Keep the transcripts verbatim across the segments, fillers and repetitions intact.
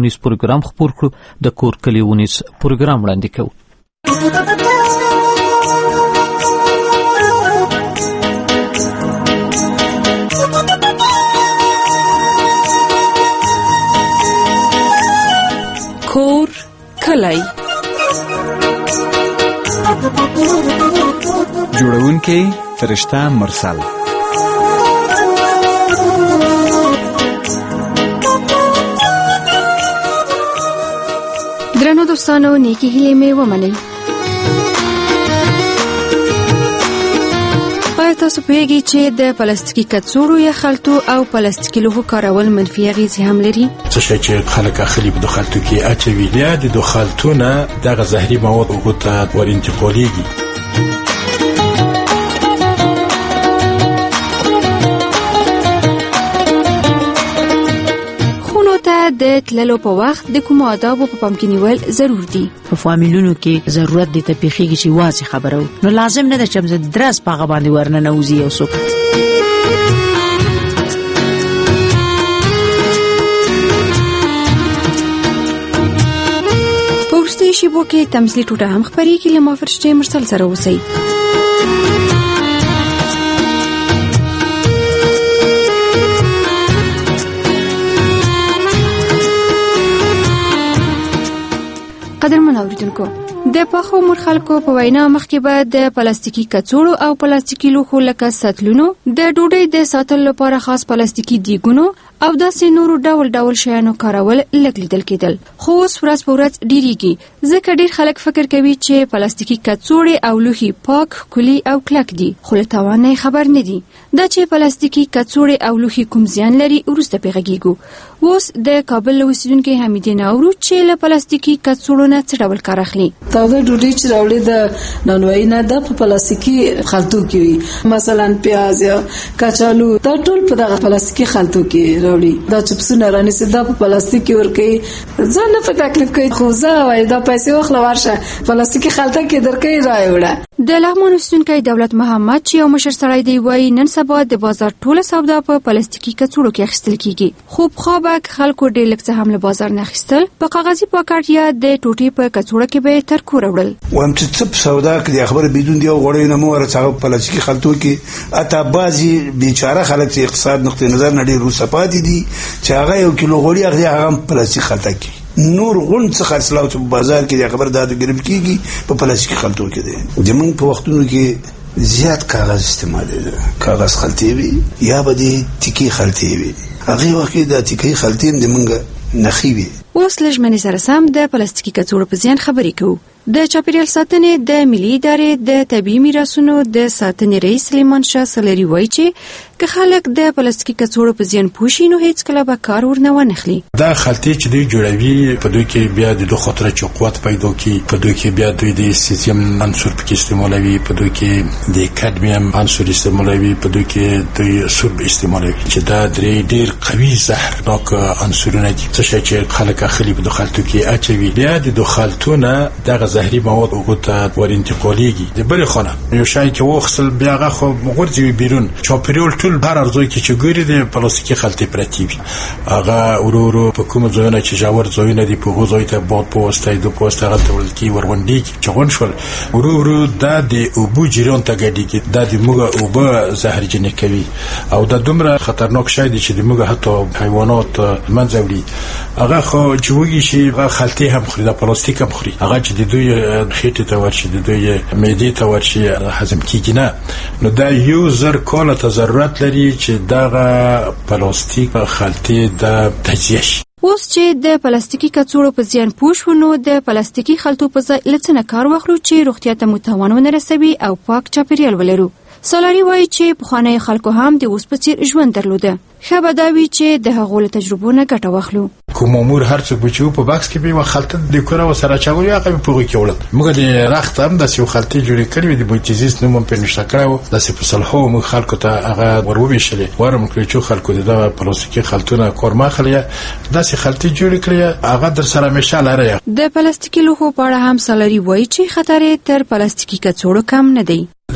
ونیس پروګرام خپور کړو. د کور کلی ونیس پروګرام وړاندې کوو. کور کلی جوړونکی فرشته مرسل. درنو دوستانو، نیکی هیلې مې ومنئ. آیا تاسو پوهیږئ چې د پلاستیکي کڅوړو یا خلطو او پلاستیکي لوښو کارول منفي اغېزې هم لري؟ څه شی چې خلک اخلي په خلطو کې اچوي، بیا د خلطو نه دغه زهري مواد اوبو ته ور انتقالېږي. د تللو په وخت د کوم آدابو په پام کې نیول ضرور دي. په فامیلونو کې ضرورت دی ته پیخیږي چې واضح خبرو، نو لازم نه ده چې موږ درس په هغه باندې ورننه وزي او څوک. په وروستیو شیبو کې تمثیلي ټوټه هم خپرېږي. له ما فرشته مرسل سره اوسئ. قدرمن اوریدونکو، د پاخو عمر خلکو په وینا مخکې به د پلاستیکي کڅوړو او پلاستیکي لوښو لکه سطلونو، د ډوډۍ د ساتلو لپاره خاص پلاستیکي دیګونو او داسې نورو ډول ډول شیانو کارول لږ لیدل کېدل. خو اوس ورځ په ورځ ډیریږي، ځکه ډیر خلک فکر کوي چې پلاستیکي کڅوړې او لوښي پاک، کلي او کلک دي، خو له تاوان نه خبر نه دي. دا چې پلاستیکي کڅوړې او لوښي کوم زیان لري وروسته پیغږیږو. اوس د کابل اوسیدونکو حمیدې ناورو چې له پلاستیکي کڅوړو نه څه ډول کار اخلي. تازه ډوډۍ چې راوړي د نانوایي نه د پلاستیکي خلطو کې وي، مثلا پیاز یا کچالو، دا ټول په دغه پلاستیکي خلطو کې راوړي. دا چپسونه رانیسي دا په پلاستیک کې ورکوي. ځان نه په تکلیف کوي، خو زه وایي دا پیسې واخله ورشه پلاستیکي خلطه کې درکوي راوړه. د لغمان اوسیدونکی دولت محمد چې یو مشر سړی دی وایي نن سبا د بازار ټوله سودا په پلاستیکي کڅوړو کې اخیستل کیږي. خو پخوا به خلکو ډېر لږ څه هم له بازار نه اخیستل، په کاغذي پاکټ یا د ټوټې په کڅوړه کې به تر کوره وړل. وایم چې څه سودا کې خبره بدون دی غوړې نه مو ورڅاو پلاستیکي خلطو کې اته بازي بیچاره خلک چې اقتصاد نقطه نظر نه ډېر روسپات دي چې هغه یو کیلو غوړي اخلي هغه پلاستیک خلطه کې نور غون څه خرڅلاو چې بازار کې د خبر دادو ګرم کیږي په پلاستیکي خلطو کې دي. زمونږ په وختونو کې زیات کاغذ استعمالېده، کاغذ خلطې وي یا به د تیکي خلطې وي. هغه وخت د تیکي خلطې د منګه نخي وي. اوس لږ منې سره سم د پلاستیکي کڅوړو په زیان خبرې کوو. د چاپیریال ساتنې د ملي ادارې د طبیعي میراثونو د ساتنې رئیس سلیمان شاه سلری وایي چې که خلک د پلاستیکي کڅوړو په زیان پوه شي نو هیڅ کله به کار ورنه ونخلي. دا خلطې چې دوی جوړوي په دوی کې بیا د دوه خطر چې قوت پیدا کوي، په دوی کې بیا دوی د سیزیم عنصر پکې استعمالوي، په دوی کې د کادمیم عنصر استعمالوي، په دوی کې دوی سورب استعمالوي چې دا درې ډېر قوي زهرناک عنصرونه دي. څه شی چې خلک اخلي په خلطو کې اچوي، بیا د دوه خلطونه دغه زهري مواد اوبو ته ور انتقالېږي. د بلې خانه یو شی چې واخیستل بیا هغه خو غورځوي بیرون، چاپیریال ټول هر ارزوی کې چې ګوري د پلاستیکي خلطې پرتې وي، هغه ورو ورو په کوم ځایونه چې ژور ځایونه دي په هغو ځای ته باد په واسطه د په واسطه هغلته وړل کېږي، ورغونډېږي چې غونډ شول، ورو ورو دا د اوبو جریان ته ګډېږي، دا د موږ اوبه زهرجنې کوي او دا دومره خطرناک شی دی چې د موږ حتی حیوانات منځه وړي. هغه خو چې وږي شي هغه خلطې هم خوري، دا پلاستیک هم خوري، هغه چې د دوی خېټې ته ورشي، د دوی معدې ته ورشي، هضم کېږي نه. نو دا یو زر کاله ته ضرورت لري چې دغه پلاستیک خلطې د تجزیه شي. اوس چې د پلاستیکي کڅوړو په زیان پوه شو نو د پلاستیکي خلطو په ځای له څه نه کار واخلو چې روغتیا ته مو تاوان ونه رسوي او پاک چاپیریال ولرو. سالاري وایي چې پخواني خلکو هم د اوس په څیر ژوند درلوده. ښه به دا وي چې د هغو له تجربو نه ګټه واخلو. کوم امور هر څه بچو په باکس کې به و خلطه د کوره و سره چاوي هغه په پوغي کې ولت موږ د رخت هم د سیو خلطې جوړې کړې د بوتیزیس نوم په نشته کړو د سې په صلحو مو خلکو ته هغه ورو شلې ورم کړی چې خلکو د پلاستیکي خلطونه کورما خلیا د سې خلطې جوړې کړې هغه در سره مشه لري. د پلاستیکي لوښو په اړه هم سالاري وایي چې خطر تر پلاستیکي کڅوړو کم نه دی.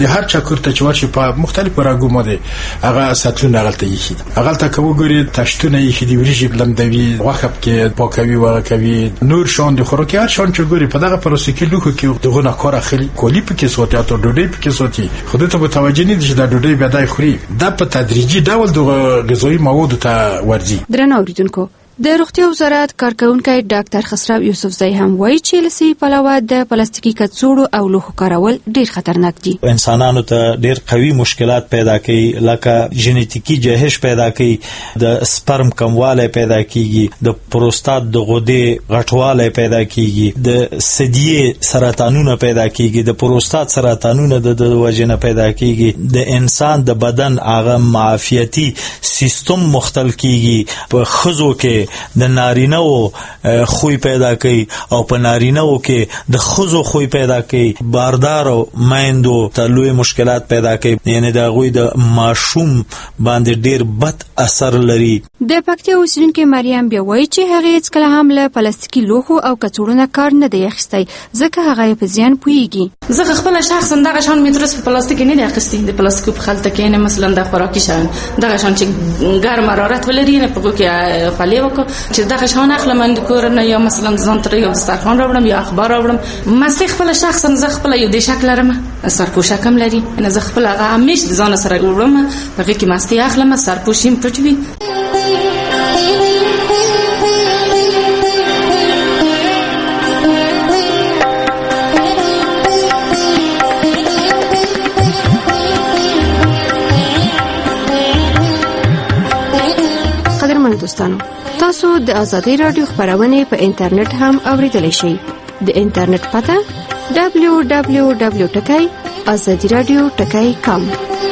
د هر چا کور ته چې ورشي په مختلفو رنګو باندې هغه ساتلونه هغه ته یې هغه ته کوو ګوري تشتونه یې دی ورشي لمدوي واخب کې پاکوي ورکوي نور شان د خوراکي هر شان چې ګوري په دغه پروسه کې لوخو کې دغه نه کار اخلي کولی په کې سوتي او ډوډۍ په کې سوتي خود ته متوجه نه دي چې د ډوډۍ بدای خوري دا په تدریجي ډول د غذایی موادو ته ورځي. درنو اوریدونکو د روغتیا وزارت کارکونکي ډاکټر خسرو یوسفزئی هم وایي چې لسی پلاوه د پلاستیکي کڅوړو او لوخو کارول ډیر خطرناک دي. انسانانو ته ډیر قوي مشکلات پیدا کوي لکه ژنیټیکي جهش پیدا کوي د سپرم کمواله پیدا کیږي د پروستات د غدې غټواله پیدا کیږي د ثدیې سرطانونه پیدا کیږي د پروستات سرطانونه د وجنه پیدا کیږي د انسان د بدن هغه معافیتي سیستم مختل کیږي په خزو کې د نارینه‌و خوې پیدا کوي او په نارینه‌و کې د خزو خوې پیدا کوي باردار او مایندو ته لوی مشکلات پیدا کوي یعنی د غوی د ماشوم باندې ډیر بد اثر لري. د پکتیا اوسیدونکو مریم بیا وایي چې هغه هیڅ کله هم له پلاستیکي لوخو او کڅوړو کار نه دی اخیستی ځکه هغه په زیان پوهیږي. زه خپل شخصا دغه شان مترس په پلاستیک نه دی اخیستی د پلاستیک په خلطه کې نه مثلا د خوراکي شان دغه شان چې ګرم حرارت ولري نه په کې خالی وک چې دغه شان اخلم د کور نه یا مثلا ځان تر یو دسترخوان راوړم یا اخبار راوړم مسی خپل شخصا زه خپل یو د شکل لرم سرپوشه کم لري نه زه خپل هغه همیش ځان سره وړم هغه کې مستی اخلم سرپوشیم پټوي. قدرمن دوستانو تاسو د آزادۍ رادیو خبرونه په انټرنیټ هم اوریدلی شئ. د انټرنیټ پته دبلیو دبلیو دبلیو ټکی آزادي رادیو ټکی کام.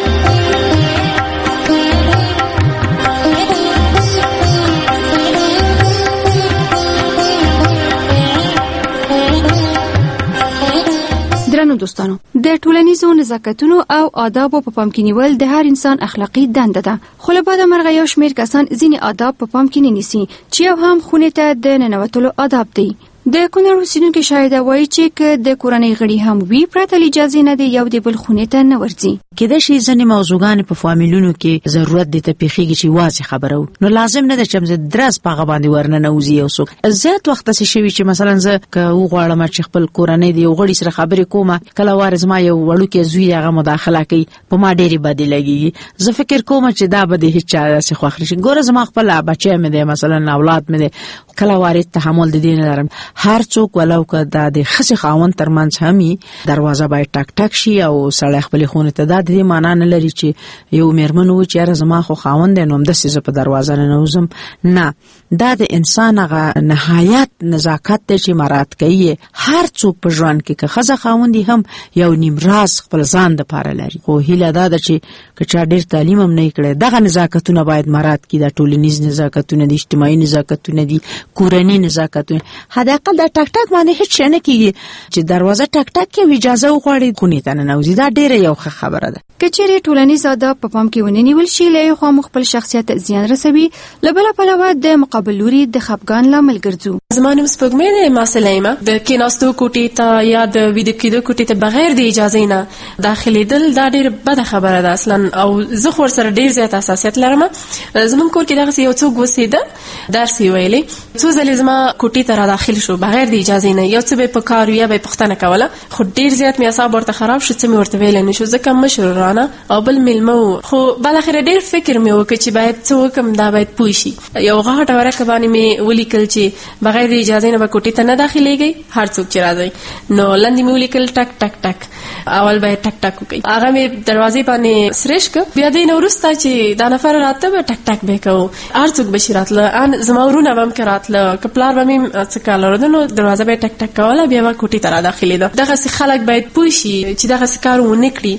درنو دوستانو د ټولنیزو نزاکتونو او آدابو په پام کې نیول د هر انسان اخلاقی دنده ده خو له بعده مرغه یو شمیر کسان ځینې آداب په پام کې نه نیسي چې یو هم خونې ته د ننوتلو آداب دی. د کونړ اوسیدونکي شاهد وایي چې که د کورنۍ غړي هم وي پرته له اجازې نه دی یو د بل خونې ته نه ورځي. کېدای شي ځینې موضوعګانې په فامیلونو کې ضرورت دی ته پیښیږي چې واضح خبره نو لازم نه ده چې موږ درس په هغه باندې ورننوځي یو څوک. زیات وخت داسې شوي چې مثلا زه که وغواړم چې خپل کورنۍ د یو غړي سره خبرې کومه کله وار زما یو وړوکی زوی هغه مداخله کوي په ما ډېرې بدې لګېږي. زه فکر کوم چې دا به د هېچ چا داسې خوښ نه شي. ګوره زما خپل بچی مې دی مثلا اولاد مې دی کله وارې تحمل د دې نه لرم. هر څوک ولو که دا د ښځې خاوند ترمنځ هم دروازه باید ټک ټک شي او سړی خپلې خونې ته دا د دې معنا نه لري چې یو مېرمن ووایي چې یاره زما خو خاوند دی نو همداسې زه په دروازه ننوځم. نه دا د انسان هغه نهایت نزاکت دی چې مراعات کوي. هر څوک په ژوند کې که ښځه خاوند هم یو نیم راز خپل ځان دپاره لري خو هیله دا ده چې که چا ډېر تعلیم هم نه کړی دغه نزاکتونه باید مراعات کړي. دا ټولنیز نزاکتونه دي اجتماعي نزاکتونه دي کورني نزاکتونه. حداقل دا ټک ټک باندې هیڅ شی نه کېږي چې دروازه ټک ټک کې اجازه وغواړي خونې ته ننوځي. دا ډېره یو ښه خبره ده. که چیرې ټولنیز آداب په پام کې ونه نیول شي له یو خوا مو خپل شخصیت زیان رسوي له بله پلوه د مقابل لوري د خفګان لامل ګرځو. زما نوم سپوږمۍ دی. ما سلیمه د کېناستو کوټې ته یا د ویده کېدو کوټې ته بغیر د اجازې نه داخلېدل دا ډېر بده خبره ده اصلا او زه خو ورسره ډېر زیات حساسیت لرم. زموږ کور کې دغسې یو څوک اوسېده درس یې ویلی څو ځلې زما کوټې ته را داخل شو بغیر د اجازې نه. یو څه به یې په کار یا به یې پوښتنه کوله خو ډېر زیات مې اعصاب ورته خراب شو څه مې ورته ویلی نه شو ځکه مشر رانه او بل میلمه و. خو بالاخره ډېر فکر مې وکړ چې باید څه وکړم دا باید پوه شي. یو غاټه ورکه باندې مې ولیکل چې بغیر د اجازې نه به کوټې ته نه داخلېږئ هر څوک چې راځئ. نو لاندې مې ولیکل ټک ټک ټک اول به یې ټک ټک وکړئ. هغه مې دروازې باندې سرش کړ. بیا دې نه وروسته چې دا نفر راته به ټک ټک به یې کوو هر څوک به شي راتله ان زما ورونه به هم که راتله که پلار به مې څه کار لرده نو دروازه به یې ټک ټک کوله بیا به کوټې ته را داخلېده. دغسې خلک باید پوه شي چې دغسې کار ونه کړي.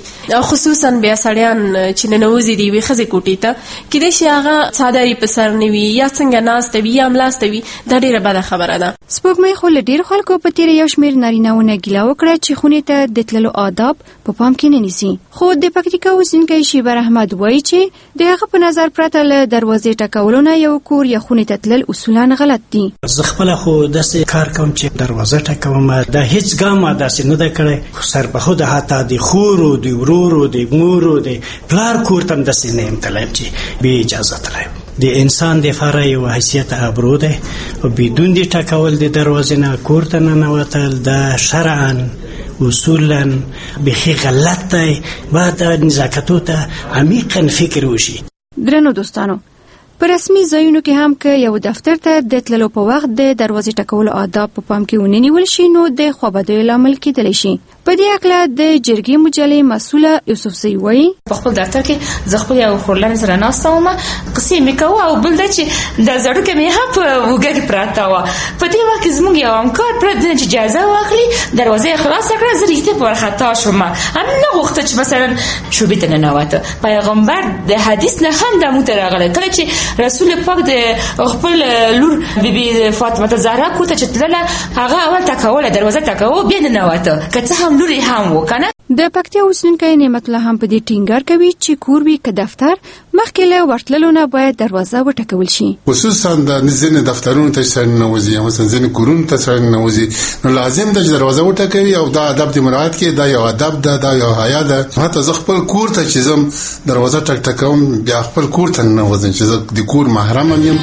خصوصا بیا سړیان چې ننوځي دی وي خزي کوټی ته کله چې هغه سادهري په سر نیوي یا څنګه ناست وي یا ملاست وي دا ډیره بده خبره ده. سپوږمۍ خو له ډیر خلکو په تیر یو شمیر نارینهونه ګیله وکړه چې خونې ته د تللو آداب په پام کې نه نیسي. خو د پکتیکا اوسیدونکی شیبر احمد وایي چې د هغه په نظر پرته له دروازې ټکولو نه یو کور یا خونې ته تلل اصولا غلط دي. زه خپل خو داسې کار کوم چې دروازه ټکوم دا هیڅ ګام داسې نه ده کړی خو سر په خود حتی د خورو د ورورو د مورو د پلار کور ته داسې نه یم تللی چې بې اجازه تللی. د انسان دپاره یو حیثیت ابرو دی او بدون د ټکول د دروازې نه کور ته ننوتل دا شرعا اصولا بیخي غلط دی. باید نزاکتو ته عمیقا فکر وشي. درنو دوستانو په رسمي ځایونو کې هم که یو دفتر ته د تللو په وخت د دروازې ټکولو آداب په پام کې ونه نیول شي نو د خوابدیو لامل کېدلی شي. په دې اړه د جرګې مجلې مسؤله یوسفزۍ وایي په خپل دفتر کې زه خپل یو خورلنې سره ناسته وم قصې مې کوه او بل دا چې دا زړوکه مې هم په اوږه کې پراته وه. په دې وخت کې زموږ یو همکار پرته نه چې اجازه واخلي دروازه یې خلاصه کړه. زه رښتیا په وارخطا شوم. هم نه غوښته چې مثلا شوبې ته ننوته. پیغمبر د حدیث نه هم دا موږ ته راغلی کله چې رسول پاک د خپل لور بیبي فاطمه زهرا کور ته چې تلله هغه اول ټکوله دروازه ټکوه بیا ننوته که څه هم لور یې هم و که نه. د پکتیا اوسیدونکی نعمت الله هم په دې ټینګار کوي چې کور وي که دفتر مخکې له ورتللو نه باید دروازه وټکول شي. خصوصا د ځینې دفترونو ته سړی ننوځي یا مثلا ځینې کورونو ته سړی ننوځي نو لازم ده چې دروازه وټکوي او دا ادب دې مراعات کړي. دا یو ادب ده دا یو حیا ده. حتی زه خپل کور ته چې ځم دروازه ټک ټکوم بیا خپل کور ته ننوځم چې زه د کور محرم یم.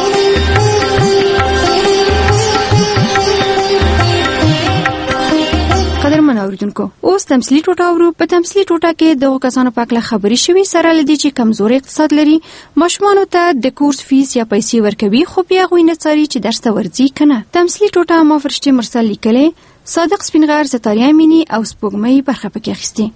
قدرمن اوریدونکو اوس تمثیلي ټوټه اورو. په تمثیلي ټوټه کې دغو کسانو په اړه خبرې شوي سره له دې چې کمزوري اقتصاد لري ماشومانو ته د کورس فیس یا پیسې ورکوي خو بیا هغوی نه څاري چې درس ته ورځي که نه. تمثیلي ټوټه ما فرشتې مرسل لیکلې صادق سپینغر ستاریا مینی او سپوږمۍ برخه پکې اخیستې.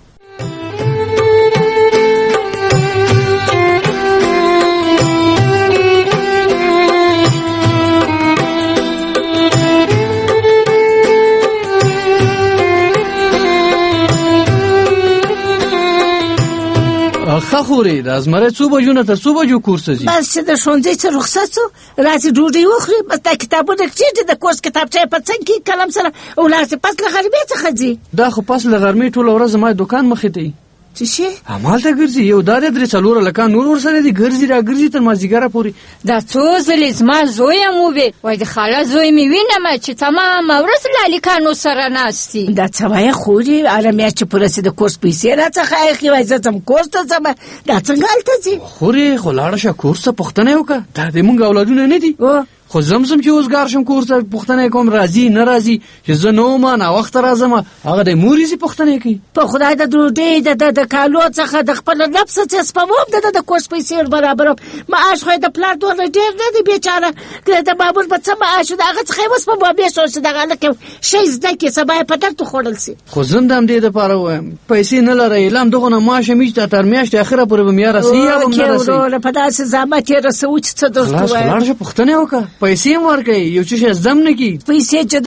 ښه خورې د ازمرۍ څو بجو نه تر څو بجو کورس ځي؟ بس چې د ښوونځي څخه رخصت شو راځي ډوډۍ وخوري بس دا کتابونه کېږدي د کورس کتابچه یې په څنګ کې قلم سره ولاړسي پس له غرمې څخه ځي. دا خو پس له غرمې ټوله ورځ زما دوکان مخې ته وي. څه شي؟ همالته ګرځي یو دا دی درې څلور هلکان نور ورسره دي ګرځي را ګرځي تر مازدیګره پورې. دا څو ځلې زما زوی هم وویل وایي د خاله زوی مې وینم چې تمامه ورځ له هلکانو سره ناست دي. دا څه وایه خورې هره میاشت چې پوره سي د کورس پیسې راڅخه اخلي وایي زه ځم کورس ته ځم. دا څنګه هلته ځي؟ خورې خو لاړه شه کورس ته پوښتنه یې وکړه. دا د موږ اولادونه نه دي خو زمزم چې اوسګار شم کورس ته پوښتنه کوم راځي نه راځي چې زه نه وم ناوخته راځم هغه د مورې زی پوښتنه کوي. په خدای د ډوډۍ د د کالو څخه د خپل نفس څخه سپموم د د کورس پیسې برابر معاش خو د پلار ډول ډیر نه دی بیچاره که د بابور په څه معاش د هغه څخه وس په بیا شو چې دغه لکه شي زده کې سبا په درته خوړل سي. خو زندم دې د پاره وایم پیسې نه لري اعلان دغه نه ماشه میچ ته تر میاشت اخره پورې به میا راسي یا به نه راسي په داسې زحمت یې رسو چې څه درته وایم. خلاص پوښتنه وکړه پیسې ورکړي یو چې زم نه کی پیسې چې